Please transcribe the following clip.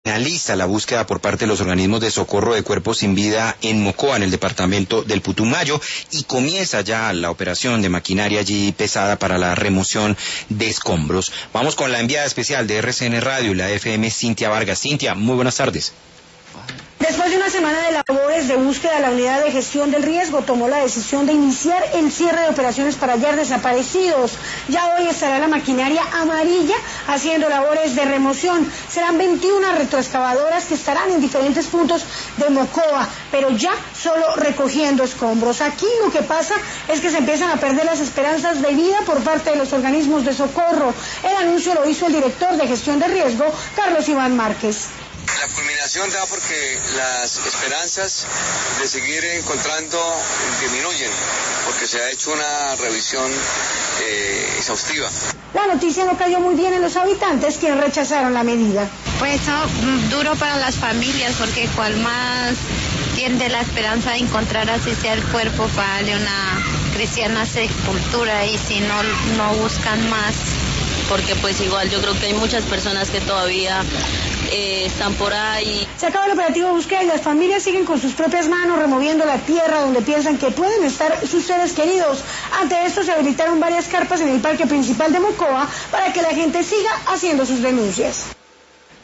Finaliza la búsqueda por parte de los organismos de socorro de cuerpos sin vida en Mocoa, en el departamento del Putumayo, y comienza ya la operación de maquinaria allí pesada para la remoción de escombros. Vamos con la enviada especial de RCN Radio y la FM, Cintia Vargas. Cintia, muy buenas tardes. Después de una semana de labores de búsqueda, la Unidad de Gestión del Riesgo tomó la decisión de iniciar el cierre de operaciones para hallar desaparecidos. Ya hoy estará la maquinaria amarilla haciendo labores de remoción. Serán 21 retroexcavadoras que estarán en diferentes puntos de Mocoa, pero ya solo recogiendo escombros. Aquí lo que pasa es que se empiezan a perder las esperanzas de vida por parte de los organismos de socorro. El anuncio lo hizo el director de Gestión de Riesgo, Carlos Iván Márquez. La culminación da porque las esperanzas de seguir encontrando disminuyen, porque se ha hecho una revisión exhaustiva. La noticia no cayó muy bien en los habitantes, quienes rechazaron la medida. Pues duro para las familias, porque cual más tiende la esperanza de encontrar así sea el cuerpo para darle una cristiana sepultura, y si no buscan más. Porque pues igual yo creo que hay muchas personas que todavía están por ahí. Se acaba el operativo de búsqueda y las familias siguen con sus propias manos removiendo la tierra donde piensan que pueden estar sus seres queridos. Ante esto se habilitaron varias carpas en el parque principal de Mocoa para que la gente siga haciendo sus denuncias.